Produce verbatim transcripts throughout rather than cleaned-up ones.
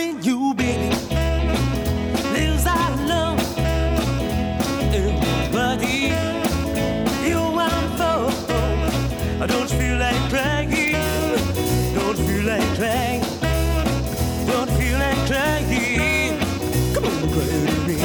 when you, baby, lives out alone in my body. You want for, I don't feel like crying, don't feel like crying, don't feel like crying. Come on, cry to me.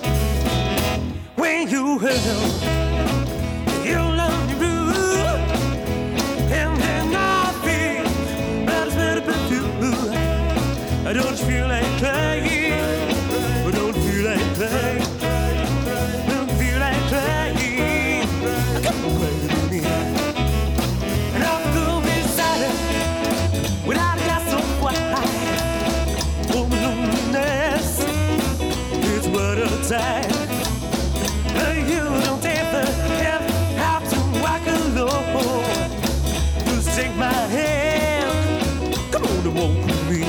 When you hurt, you love me blue, and then I feel that it's better but you. I don't feel like crying, I don't feel like crying, don't feel like crying. Come on, cry to me. And I feel beside her without a glass of wine. Oh, loneliness is what a time. You don't ever have to walk alone. Just take my hand, come on and walk with me.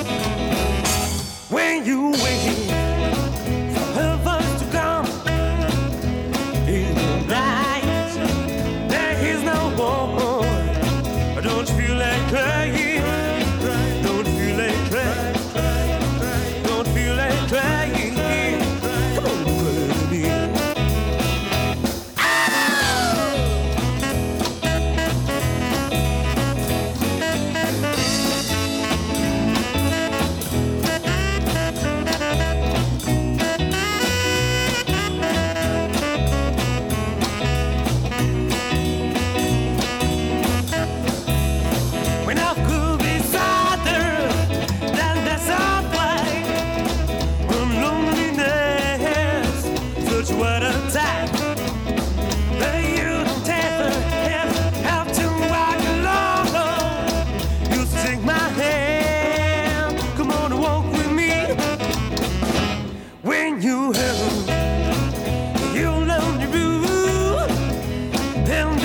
When you wait for her voice to come in the night, there is no more. Don't feel like crying, don't feel like crying, don't feel like crying. Come on, cry to me. When I could be sadder than that's all right. From loneliness, such what a time. But you don't ever, ever have to walk alone. You take my hand, come on and walk with me. When you hurt, you love me blue, and